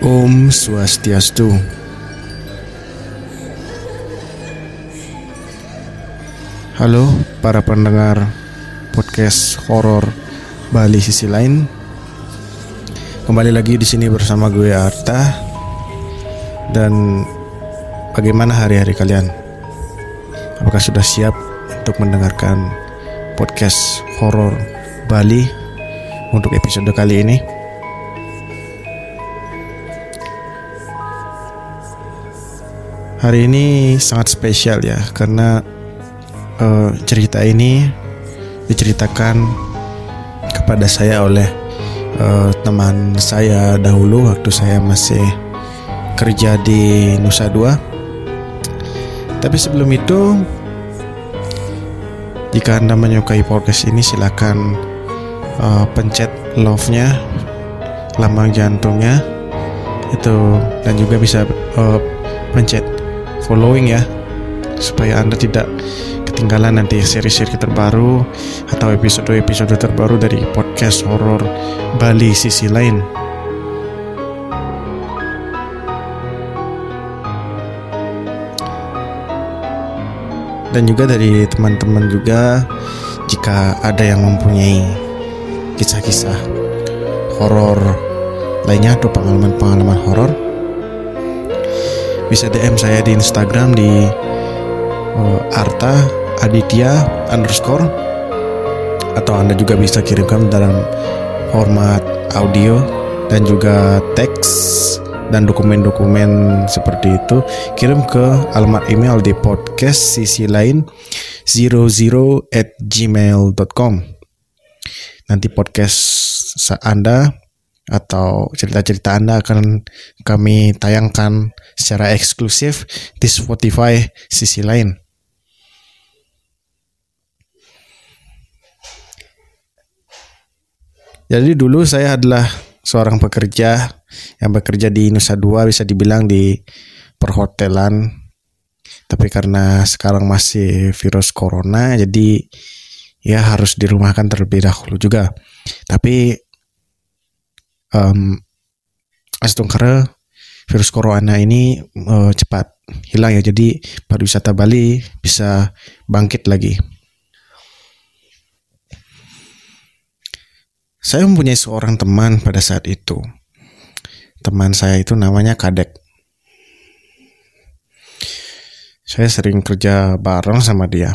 Om Swastiastu. Halo para pendengar podcast horor Bali Sisi Lain. Kembali lagi di sini bersama gue Arta. Dan bagaimana hari-hari kalian? Apakah sudah siap untuk mendengarkan podcast horor Bali untuk episode kali ini? Hari ini sangat spesial ya, karena cerita ini diceritakan kepada saya oleh teman saya dahulu waktu saya masih kerja di Nusa Dua. Tapi sebelum itu, jika Anda menyukai podcast ini, silakan pencet love-nya, lambang jantungnya itu, dan juga bisa pencet following ya, supaya Anda tidak ketinggalan nanti seri-seri terbaru atau episode-episode terbaru dari podcast horor Bali Sisi Lain. Dan juga dari teman-teman juga, jika ada yang mempunyai kisah-kisah horor lainnya atau pengalaman-pengalaman horor, bisa DM saya di Instagram di Arta Aditya _ atau Anda juga bisa kirimkan dalam format audio dan juga teks dan dokumen-dokumen seperti itu. Kirim ke alamat email di podcastsisilain00@gmail.com. Nanti podcast Anda atau cerita-cerita Anda akan kami tayangkan secara eksklusif di Spotify Sisi Lain. Jadi dulu saya adalah seorang pekerja yang bekerja di Nusa Dua, bisa dibilang di perhotelan. Tapi karena sekarang masih virus corona, jadi ya harus dirumahkan terlebih dahulu juga. Tapi astungkara virus corona ini cepat hilang ya, jadi pariwisata Bali bisa bangkit lagi. Saya mempunyai seorang teman pada saat itu. Teman saya itu namanya Kadek. Saya sering kerja bareng sama dia.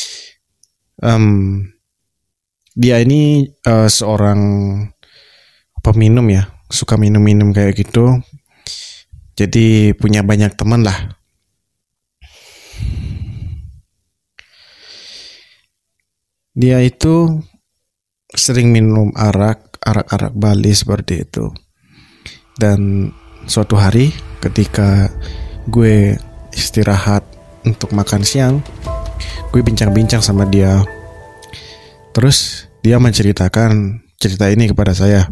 Dia ini seorang peminum ya, suka minum-minum kayak gitu. Jadi punya banyak teman lah. Dia itu sering minum arak Bali seperti itu. Dan suatu hari ketika gue istirahat untuk makan siang, gue bincang-bincang sama dia. Terus dia menceritakan cerita ini kepada saya.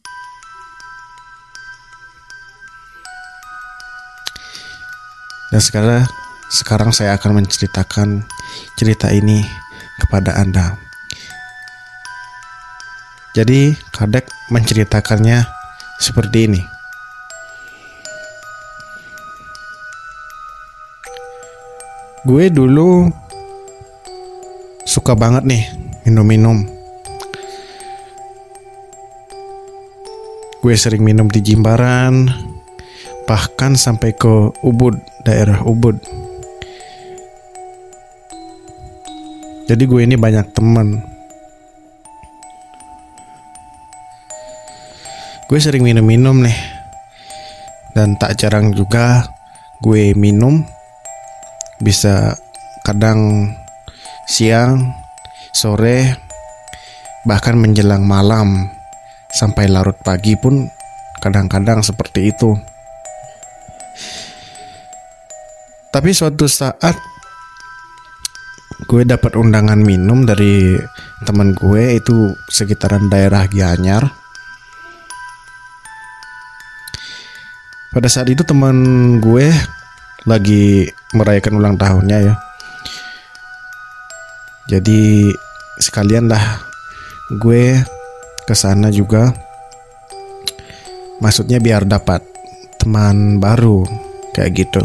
Dan sekarang saya akan menceritakan cerita ini kepada Anda. Jadi Kadek menceritakannya seperti ini. Gue dulu suka banget nih minum-minum. Gue sering minum di Jimbaran, bahkan sampai ke Ubud, daerah Ubud. Jadi gue ini banyak teman. Gue sering minum-minum nih. Dan tak jarang juga gue minum. Bisa kadang siang, sore, bahkan menjelang malam, sampai larut pagi pun kadang-kadang seperti itu. Tapi suatu saat gue dapat undangan minum dari teman gue, itu sekitaran daerah Gianyar. Pada saat itu teman gue lagi merayakan ulang tahunnya ya. Jadi sekalian lah gue kesana juga. Maksudnya biar dapat teman baru kayak gitu.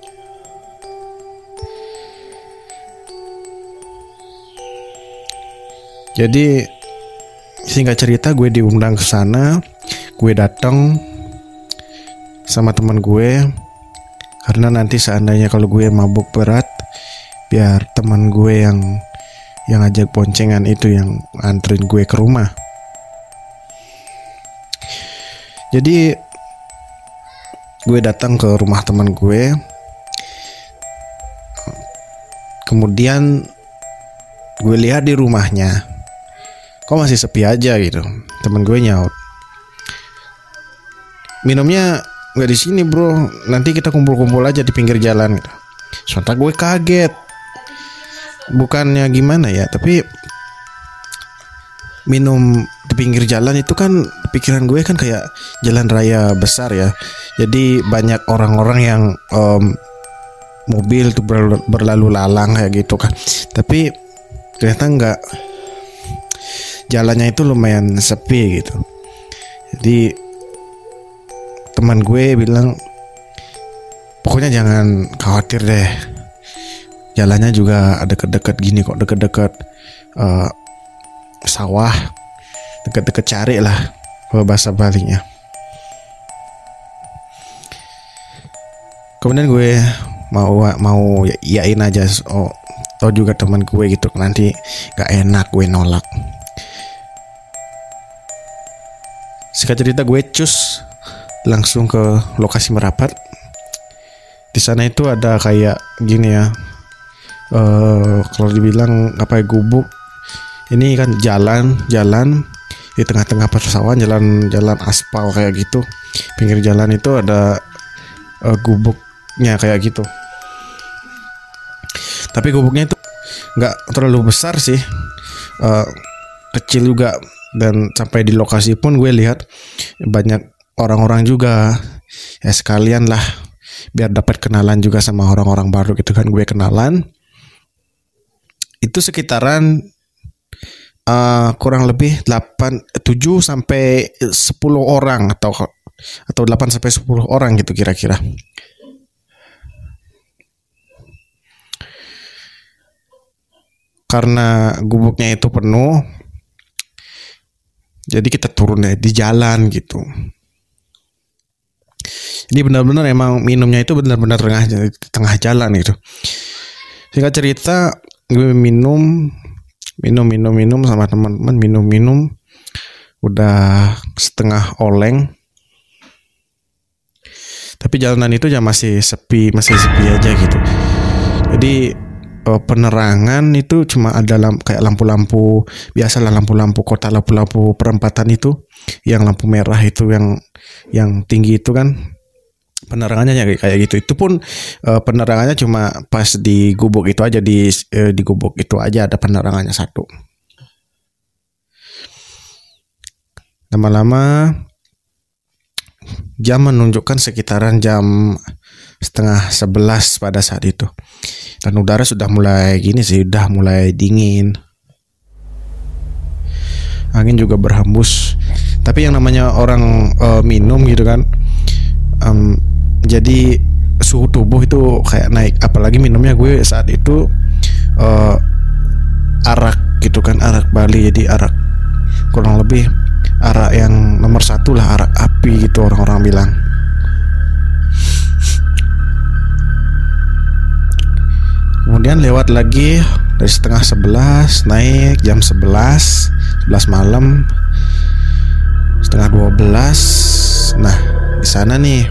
Jadi singkat cerita, gue diundang ke sana, gue datang sama teman gue karena nanti seandainya kalau gue mabuk berat, biar teman gue yang ajak boncengan itu yang anterin gue ke rumah. Jadi gue datang ke rumah teman gue, kemudian gue lihat di rumahnya kok masih sepi aja gitu. Temen gue nyaut, minumnya nggak di sini bro, nanti kita kumpul-kumpul aja di pinggir jalan gitu. Sontak gue kaget, bukannya gimana ya, tapi minum di pinggir jalan itu kan pikiran gue kan kayak jalan raya besar ya, jadi banyak orang-orang yang mobil tuh berlalu lalang kayak gitu kan. Tapi ternyata enggak, jalannya itu lumayan sepi gitu. Jadi teman gue bilang, pokoknya jangan khawatir deh, jalannya juga deket-deket gini kok, deket-deket sawah, deket-deket cari lah kalau bahasa Balinya. Kemudian gue mau yain aja, tau juga teman gue gitu, nanti gak enak gue nolak. Singkat cerita, gue cus langsung ke lokasi merapat. Di sana itu ada kayak gini ya, kalau dibilang apa ya, gubuk. Ini kan jalan di tengah-tengah persawahan, jalan aspal kayak gitu. Pinggir jalan itu ada gubuknya kayak gitu. Tapi gubuknya itu nggak terlalu besar sih, kecil juga. Dan sampai di lokasi pun gue lihat banyak orang-orang juga, ya sekalian lah biar dapat kenalan juga sama orang-orang baru gitu kan. Gue kenalan itu sekitaran kurang lebih 7 sampai 10 orang atau 8 sampai 10 orang gitu kira-kira. Karena gubuknya itu penuh, jadi kita turun ya di jalan gitu. Jadi benar-benar emang minumnya itu benar-benar tengah jalan gitu. Singkat cerita, gue minum sama teman-teman, minum udah setengah oleng. Tapi jalanan itu ya masih sepi aja gitu. Jadi penerangan itu cuma ada kayak lampu-lampu biasalah, lampu-lampu kota, lampu-lampu perempatan itu yang lampu merah itu yang tinggi itu kan, penerangannya kayak gitu. Itu pun penerangannya cuma pas di gubuk itu aja, di gubuk itu aja ada penerangannya satu. Lama-lama jam menunjukkan sekitaran jam 10:30 pada saat itu. Dan udara sudah mulai dingin. Angin juga berhembus. Tapi yang namanya orang minum gitu kan, jadi suhu tubuh itu kayak naik. Apalagi minumnya gue saat itu arak gitu kan, arak Bali. Jadi arak kurang lebih arak yang nomor 1 lah, arak api gitu orang-orang bilang. Kemudian lewat lagi dari 10:30 naik jam 11 malam, 11:30. Nah, di sana nih.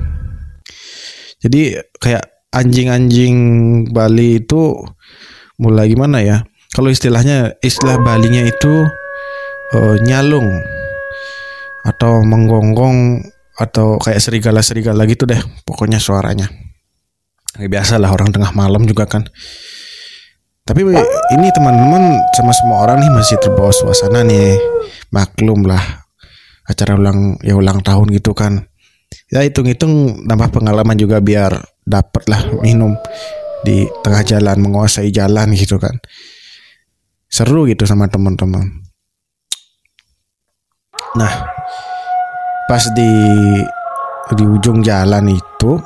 Jadi kayak anjing-anjing Bali itu mulai gimana ya? Kalau istilah Balinya itu nyalung atau menggonggong atau kayak serigala gitu deh, pokoknya suaranya. Biasa lah orang tengah malam juga kan. Tapi ini teman-teman sama semua orang nih masih terbawa suasana nih. Maklum lah, acara ulang tahun gitu kan. Ya hitung-hitung nambah pengalaman juga biar dapet lah minum di tengah jalan, menguasai jalan gitu kan. Seru gitu sama teman-teman. Nah, pas di di ujung jalan itu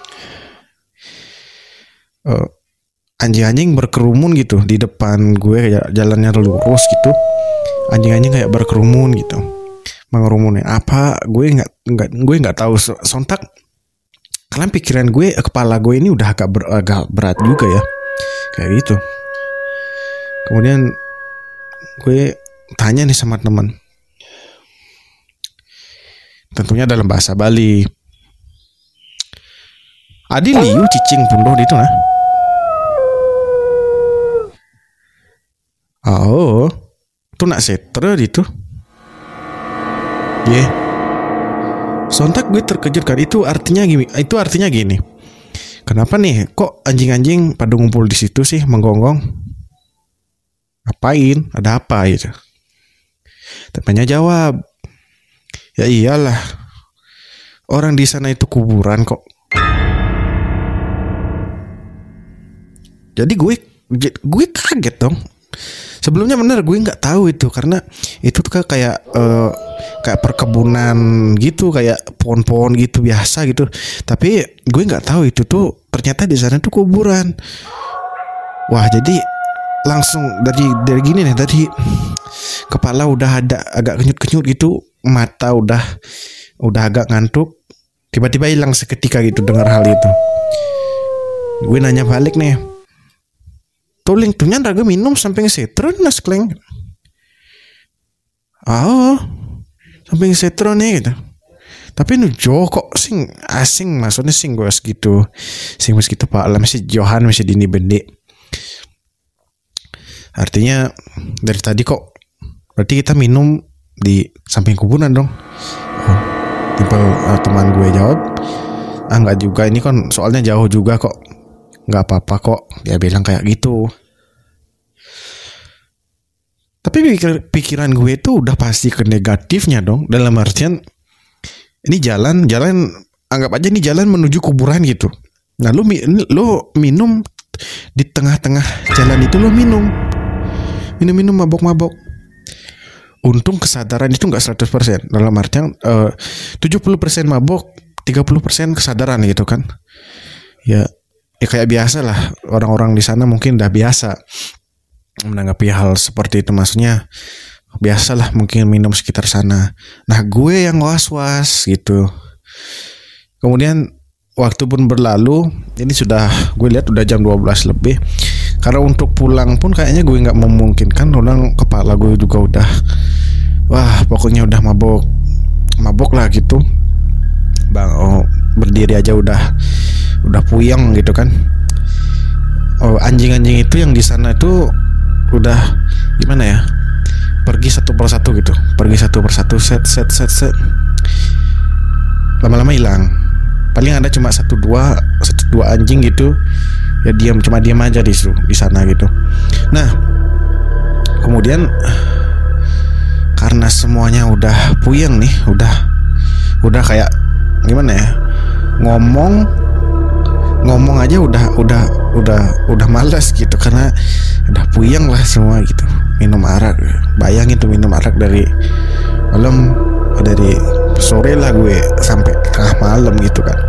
anjing-anjing berkerumun gitu di depan gue, kayak jalannya lurus gitu. Anjing-anjing kayak berkerumun gitu. Mengerumunin apa? Gue nggak tahu. Sontak kalian pikiran gue, kepala gue ini udah agak berat juga ya. Kayak gitu. Kemudian gue tanya nih sama teman. Tentunya dalam bahasa Bali. Adi liu cicing pundoh itu nah. Oh, itu nak setre itu. Yeah. Sontak gue terkejut kan. Itu artinya gini. Kenapa nih kok anjing-anjing pada ngumpul di situ sih menggonggong? Ngapain? Ada apa gitu? Temannya jawab, ya iyalah, orang di sana itu kuburan kok. Jadi gue kaget dong. Sebelumnya bener gue nggak tahu itu, karena itu tuh kayak perkebunan gitu, kayak pohon-pohon gitu biasa gitu. Tapi gue nggak tahu itu tuh ternyata di sana tuh kuburan. Wah, jadi langsung dari gini nih, tadi kepala udah ada agak kenyut-kenyut gitu, mata udah agak ngantuk, tiba-tiba hilang seketika gitu dengar hal itu. Gue nanya balik nih, tuling tuhnya raga minum sampai setron nas kleng. Sampai setron nih gitu. Tapi nu kok sing asing, maksudnya sing gue segitu Pak lah, masih Johan masih dini bende. Artinya dari tadi kok berarti kita minum di samping kuburan dong. Teman gue jawab, enggak juga, ini kan soalnya jauh juga kok, nggak apa-apa kok, dia bilang kayak gitu. Tapi pikiran gue itu udah pasti ke negatifnya dong, dalam artian ini jalan anggap aja ini jalan menuju kuburan gitu. Nah lo minum di tengah-tengah jalan itu, lo minum mabok-mabok. Untung kesadaran itu nggak 100%, dalam artian 70% mabok, 30% kesadaran gitu kan. Ya kayak biasa lah, orang-orang di sana mungkin udah biasa menanggapi hal seperti itu, maksudnya biasalah mungkin minum sekitar sana. Nah gue yang was-was gitu. Kemudian waktu pun berlalu, ini gue lihat udah jam 12 lebih. Karena untuk pulang pun kayaknya gue nggak memungkinkan, orang kepala gue juga udah, pokoknya udah mabok lah gitu. Berdiri aja udah puyeng gitu kan. Anjing-anjing itu yang di sana itu udah gimana ya, pergi satu persatu gitu, set, lama-lama hilang. Paling ada cuma satu dua anjing gitu ya, cuma diam aja di sana gitu. Nah kemudian karena semuanya udah puyeng nih, udah kayak gimana ya, ngomong aja udah malas gitu, karena udah puyeng lah semua gitu. Minum arak, bayangin tuh minum arak dari malam, dari sore lah gue sampai tengah malam gitu kan.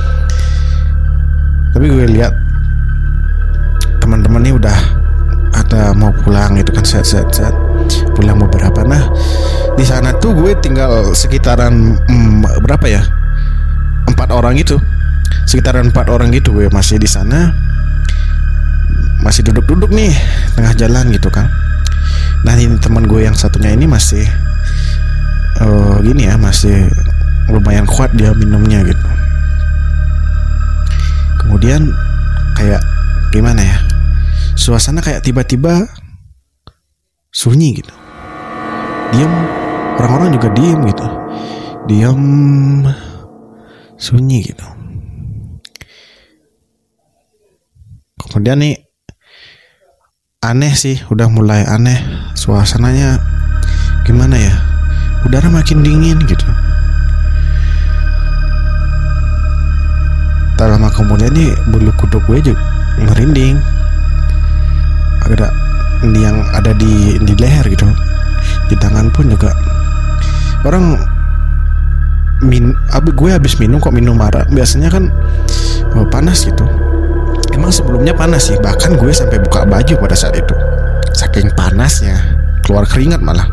Tapi gue lihat teman-teman ini udah ada mau pulang gitu kan, set pulang beberapa. Nah di sana tuh gue tinggal sekitaran berapa ya, 4 orang gitu, sekitaran 4 orang gitu. Gue masih di sana, masih duduk nih tengah jalan gitu kan. Nah ini teman gue yang satunya ini masih gini ya, masih lumayan kuat dia minumnya gitu. Kemudian kayak gimana ya, suasana kayak tiba-tiba sunyi gitu, diam, orang-orang juga diam gitu, sunyi gitu. Kemudian nih aneh sih, udah mulai aneh suasananya, gimana ya, udara makin dingin gitu. Tak lama kemudian nih bulu kuduk gue juga merinding, ada yang ada di leher gitu, di tangan pun juga. Orang gue habis minum kok minum arak. Biasanya kan panas gitu. Emang sebelumnya panas sih, bahkan gue sampai buka baju pada saat itu, saking panasnya, keluar keringat malah.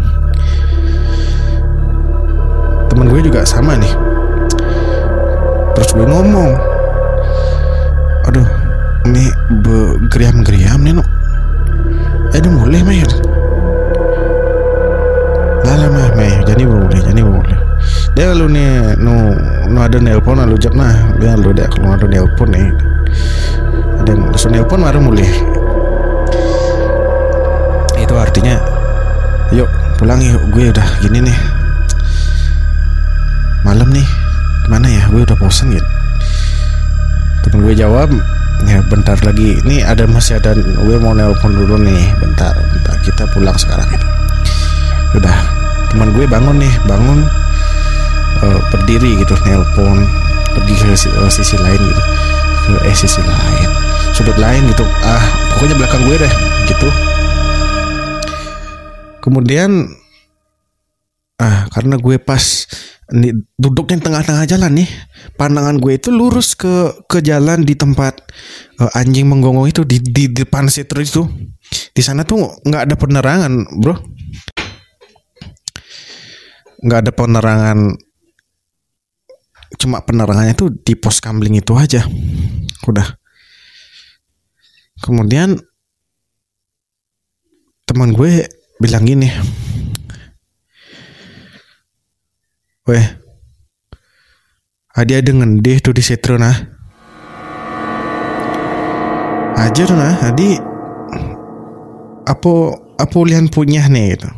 Temen gue juga sama nih. Terus gue ngomong, aduh, ini geriam-geriam nih no. Aduh mulai meh. Lama meh, jadi boleh. Dia lu nih, nu ada nelpon lu jawab nah, dia lu deh kalau ada nelpon nih. Ada langsung nelpon baru mulai. Itu artinya, yuk pulang yuk, gue udah gini nih. Malam nih, gimana ya? Gue udah bosan gitu. Temen gue jawab, ya bentar lagi. Nih masih ada, gue mau nelpon dulu nih. Bentar, kita pulang sekarang gitu. Udah, teman gue bangun, berdiri gitu, nelpon, pergi ke sisi lain gitu, sisi lain, sudut lain gitu. Pokoknya belakang gue deh, gitu. Kemudian, karena gue pas duduknya di tengah-tengah jalan nih, pandangan gue itu lurus ke jalan di tempat anjing menggonggong itu di depan setro itu. Di sana tuh nggak ada penerangan, bro. Nggak ada penerangan, cuma penerangannya tuh di pos kamling itu aja. Udah. Kemudian teman gue bilang gini, weh, ada ngendih tuh di setro nah. Aja tuh nah, tadi apa lihan punya nih gitu.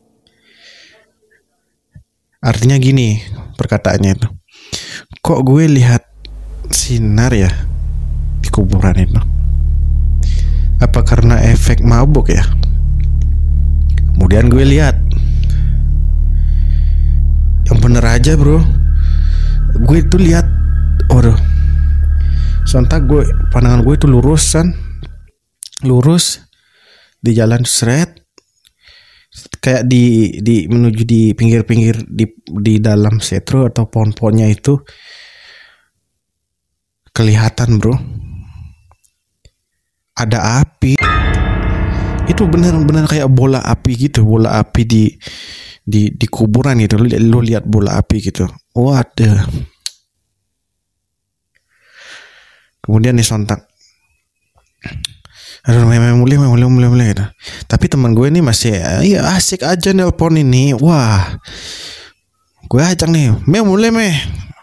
Artinya gini perkataannya itu. Kok gue lihat sinar ya di kuburan itu? Apa karena efek mabuk ya? Kemudian gue lihat, yang bener aja bro. Gue tuh lihat, sontak pandangan gue itu lurus di jalan seret, kayak di menuju di pinggir-pinggir di dalam setro atau pohon-pohonnya itu kelihatan bro, ada api. Itu benar-benar kayak bola api gitu, bola api di kuburan gitu. Lu lihat bola api gitu. Waduh. Kemudian nih sontak, aduh mulai gitu. Tapi teman gue ini masih asik aja nelpon ini. Wah, gue ajak nih, mulai.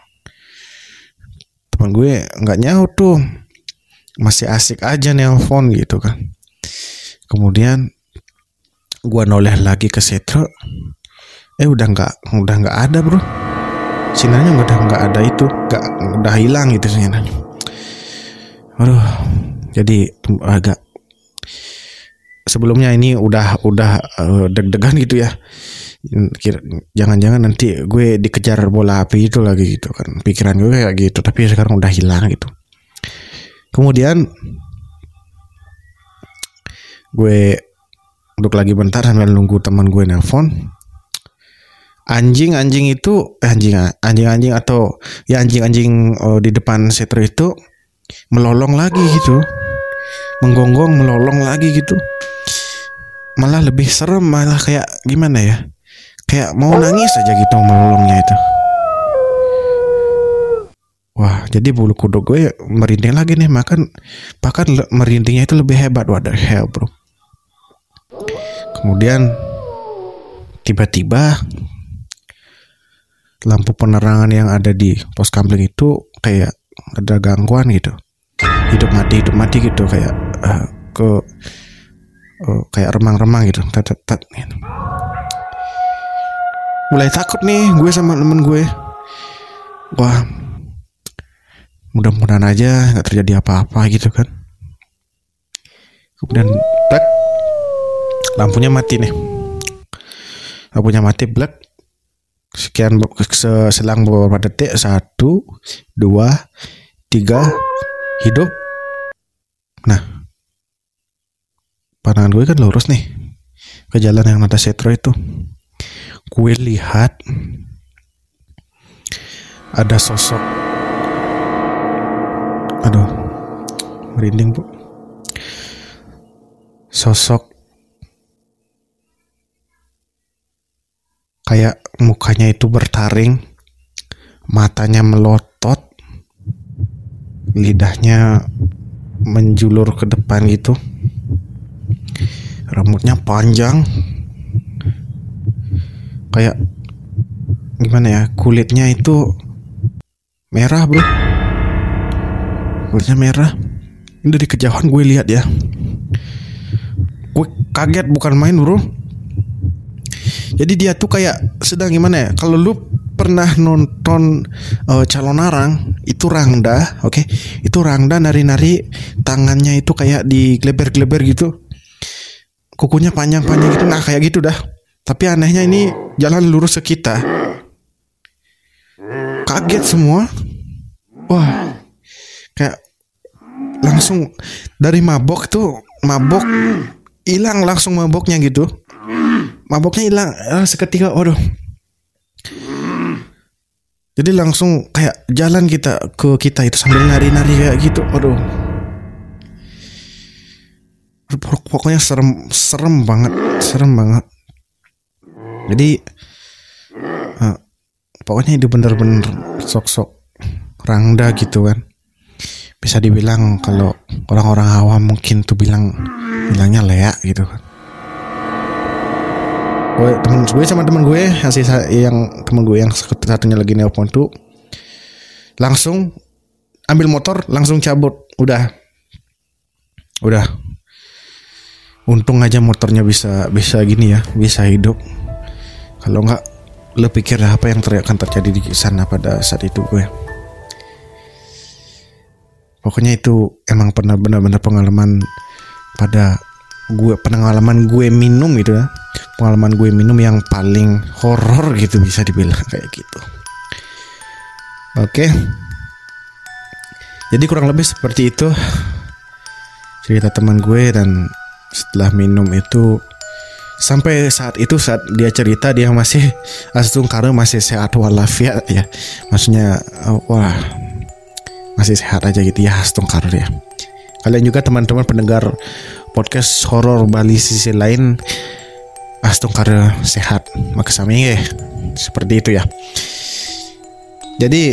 Teman gue nggak nyaut tuh, masih asik aja nelpon gitu kan. Kemudian gue noleh lagi ke setro, udah nggak ada bro, sinarnya udah nggak ada itu, udah hilang gitu sinarnya. Aduh, jadi agak sebelumnya ini udah deg-degan gitu ya. Jangan-jangan nanti gue dikejar bola api itu lagi gitu kan. Pikiran gue kayak gitu, tapi sekarang udah hilang gitu. Kemudian gue duduk lagi bentar sambil nunggu teman gue nelpon. Anjing atau ya anjing di depan setro itu melolong lagi gitu, menggonggong melolong lagi gitu. Malah lebih serem, malah kayak gimana ya, kayak mau nangis aja gitu melolongnya itu. Wah, jadi bulu kuduk gue merinding lagi nih, bahkan merindingnya itu lebih hebat. Waduh, hell bro. Kemudian tiba-tiba lampu penerangan yang ada di pos kamling itu kayak ada gangguan gitu, hidup mati gitu, kayak kayak remang-remang gitu, tat gitu. Mulai takut nih gue sama temen gue. Wah, mudah-mudahan aja nggak terjadi apa-apa gitu kan. Kemudian lampunya mati nih, black. Sekian selang beberapa detik, 1, 2, 3, hidup. Nah, pandangan gue kan lurus nih ke jalan yang ada setro itu. Gue lihat ada sosok, aduh merinding bu, sosok kayak mukanya itu bertaring, matanya melotot, lidahnya menjulur ke depan gitu, rambutnya panjang, kayak gimana ya, kulitnya itu merah bro, kulitnya merah. Ini dari kejauhan gue lihat ya, gue kaget bukan main bro. Jadi dia tuh kayak sedang gimana ya, kalau lu pernah nonton Calon Arang itu Rangda, oke? Itu Rangda nari-nari, tangannya itu kayak digleber-gleber gitu, kukunya panjang-panjang gitu, nah kayak gitu dah. Tapi anehnya ini jalan lurus ke kita, kaget semua. Wah, kayak langsung dari mabok hilang langsung maboknya gitu. Maboknya hilang seketika, waduh. Jadi langsung kayak jalan kita itu sambil nari-nari kayak gitu, waduh. Pokoknya serem banget. Jadi pokoknya itu bener-bener sok-sok Rangda gitu kan. Bisa dibilang kalau orang-orang awam mungkin tuh bilangnya Lea gitu kan. Temen gue sama temen gue yang satunya lagi nelpon tuh langsung ambil motor, langsung cabut. Udah. Untung aja motornya bisa gini ya, bisa hidup. Kalau enggak, lo pikir apa yang akan terjadi di sana pada saat itu gue. Pokoknya itu emang pernah benar-benar pengalaman gue minum gitu ya. Pengalaman gue minum yang paling horor gitu, bisa dibilang kayak gitu. Oke. Jadi kurang lebih seperti itu cerita teman gue. Dan setelah minum itu, sampai saat dia cerita, dia masih Astungkara masih sehat walafiat ya. Maksudnya wah, masih sehat aja gitu ya Astungkara ya. Kalian juga teman-teman pendengar podcast horor Bali sisi lain, Astungkara sehat makasami ya. Seperti itu ya. Jadi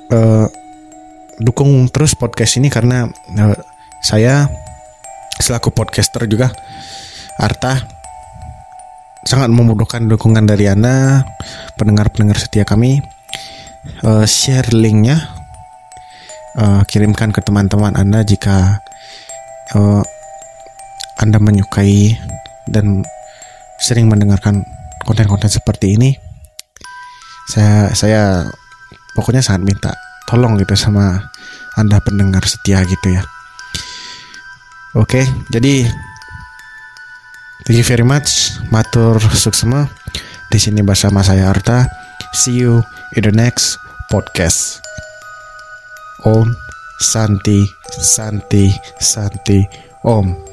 dukung terus podcast ini karena saya selaku podcaster juga, Arta, sangat membutuhkan dukungan dari Anda pendengar-pendengar setia kami. Share linknya, kirimkan ke teman-teman Anda jika Anda menyukai dan sering mendengarkan konten-konten seperti ini. Saya pokoknya sangat minta tolong gitu sama Anda pendengar setia gitu ya. Oke, jadi thank you very much, matur suksema. Di sini bersama saya Arta. See you in the next podcast. Om Santi Santi Santi Om.